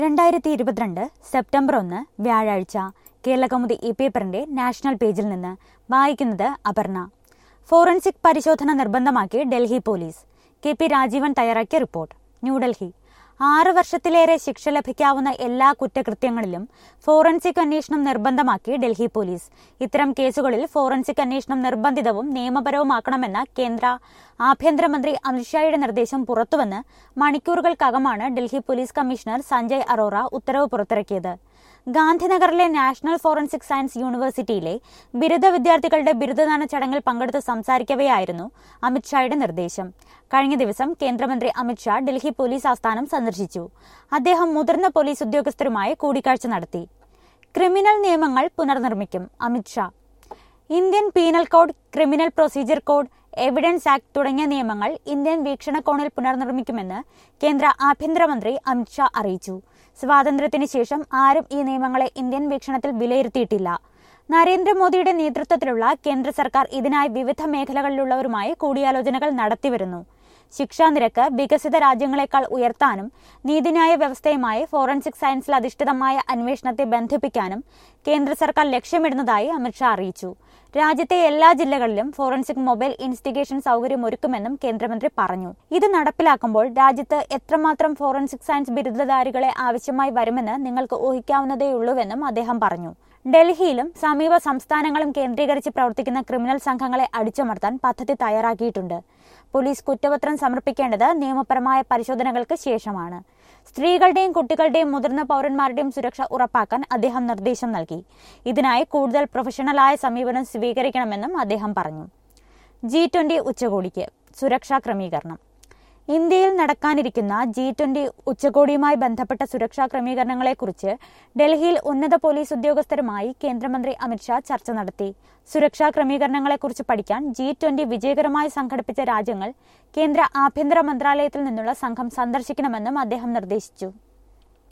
2022 September 1 വ്യാഴാഴ്ച കേരളകൗമുദി ഈ പേപ്പറിന്റെ നാഷണൽ പേജിൽ നിന്ന് വായിക്കുന്നത് അപർണ. ഫോറൻസിക് പരിശോധന നിർബന്ധമാക്കി ഡൽഹി പോലീസ്. കെ.പി. രാജീവൻ തയ്യാറാക്കിയ റിപ്പോർട്ട്. ന്യൂഡൽഹി. 6 വർഷത്തിലേറെ ശിക്ഷ ലഭിക്കാവുന്ന എല്ലാ കുറ്റകൃത്യങ്ങളിലും ഫോറൻസിക് അന്വേഷണം നിർബന്ധമാക്കി ഡൽഹി പോലീസ്. ഇത്തരം കേസുകളിൽ ഫോറൻസിക് അന്വേഷണം നിർബന്ധിതവും നിയമപരവുമാക്കണമെന്ന കേന്ദ്ര ആഭ്യന്തരമന്ത്രി അമിത്ഷായുടെ നിർദ്ദേശം പുറത്തുവന്ന് മണിക്കൂറുകൾക്കകമാണ് ഡൽഹി പോലീസ് കമ്മീഷണർ സഞ്ജയ് അറോറ ഉത്തരവ് പുറത്തിറക്കിയത്. ഗാന്ധിനഗറിലെ നാഷണൽ ഫോറൻസിക് സയൻസ് യൂണിവേഴ്സിറ്റിയിലെ ബിരുദ വിദ്യാർത്ഥികളുടെ ബിരുദദാന ചടങ്ങിൽ പങ്കെടുത്ത് സംസാരിക്കവെയായിരുന്നു അമിത്ഷായുടെ നിർദ്ദേശം. കഴിഞ്ഞ ദിവസം കേന്ദ്രമന്ത്രി അമിത്ഷാ ഡൽഹി പോലീസ് ആസ്ഥാനം സന്ദർശിച്ചു. അദ്ദേഹം മുതിർന്ന പോലീസ് ഉദ്യോഗസ്ഥരുമായി കൂടിക്കാഴ്ച നടത്തി. ക്രിമിനൽ നിയമങ്ങൾ പുനർനിർമ്മിക്കും അമിത്ഷാ. Indian penal code, criminal procedure code, evidence act തുടങ്ങിയ നിയമങ്ങൾ ഇന്ത്യൻ വീക്ഷണകോണിൽ പുനർനിർമ്മിക്കുമെന്ന് കേന്ദ്ര ആഭ്യന്തരമന്ത്രി അമിത്ഷാ അറിയിച്ചു. സ്വാതന്ത്ര്യത്തിന് ശേഷം ആരും ഈ നിയമങ്ങളെ ഇന്ത്യൻ വീക്ഷണത്തിൽ വിലയിരുത്തിയിട്ടില്ല. നരേന്ദ്രമോദിയുടെ നേതൃത്വത്തിലുള്ള കേന്ദ്ര സർക്കാർ ഇതിനായി വിവിധ മേഖലകളിലുള്ളവരുമായി കൂടിയാലോചനകൾ നടത്തിവരുന്നു. ശിക്ഷാ നിരക്ക് വികസിത രാജ്യങ്ങളെക്കാൾ ഉയർത്താനും നീതിന്യായ വ്യവസ്ഥയുമായി ഫോറൻസിക് സയൻസിൽ അധിഷ്ഠിതമായ അന്വേഷണത്തെ ബന്ധിപ്പിക്കാനും കേന്ദ്ര സർക്കാർ ലക്ഷ്യമിടുന്നതായി അമിത്ഷാ അറിയിച്ചു. രാജ്യത്തെ എല്ലാ ജില്ലകളിലും ഫോറൻസിക് മൊബൈൽ ഇൻവെസ്റ്റിഗേഷൻ സൗകര്യം ഒരുക്കുമെന്നും കേന്ദ്രമന്ത്രി പറഞ്ഞു. ഇത് നടപ്പിലാക്കുമ്പോൾ രാജ്യത്ത് എത്രമാത്രം ഫോറൻസിക് സയൻസ് ബിരുദധാരികളെ ആവശ്യമായി വരുമെന്ന് നിങ്ങൾക്ക് ഊഹിക്കാവുന്നതേയുള്ളൂവെന്നും അദ്ദേഹം പറഞ്ഞു. ഡൽഹിയിലും സമീപ സംസ്ഥാനങ്ങളും കേന്ദ്രീകരിച്ച് പ്രവർത്തിക്കുന്ന ക്രിമിനൽ സംഘങ്ങളെ അടിച്ചമർത്താൻ പദ്ധതി തയ്യാറാക്കിയിട്ടുണ്ട്. പോലീസ് കുറ്റപത്രം സമർപ്പിക്കേണ്ടത് നിയമപരമായ പരിശോധനകൾക്ക് ശേഷമാണ്. സ്ത്രീകളുടെയും കുട്ടികളുടെയും മുതിർന്ന പൗരന്മാരുടെയും സുരക്ഷ ഉറപ്പാക്കാൻ അദ്ദേഹം നിർദ്ദേശം നൽകി. ഇതിനായി കൂടുതൽ പ്രൊഫഷണലായ സമീപനം സ്വീകരിക്കണമെന്നും അദ്ദേഹം പറഞ്ഞു. G20 ഉച്ചകോടിക്ക് സുരക്ഷാ ക്രമീകരണം. ഇന്ത്യയിൽ നടക്കാനിരിക്കുന്ന G20 ഉച്ചകോടിയുമായി ബന്ധപ്പെട്ട സുരക്ഷാ ക്രമീകരണങ്ങളെക്കുറിച്ച് ഡൽഹിയിൽ ഉന്നത പോലീസ് ഉദ്യോഗസ്ഥരുമായി കേന്ദ്രമന്ത്രി അമിത്ഷാ ചർച്ച നടത്തി. സുരക്ഷാ ക്രമീകരണങ്ങളെക്കുറിച്ച് പഠിക്കാൻ G20 വിജയകരമായി സംഘടിപ്പിച്ച രാജ്യങ്ങൾ കേന്ദ്ര ആഭ്യന്തര മന്ത്രാലയത്തിൽ നിന്നുള്ള സംഘം സന്ദർശിക്കണമെന്നും അദ്ദേഹം നിർദ്ദേശിച്ചു.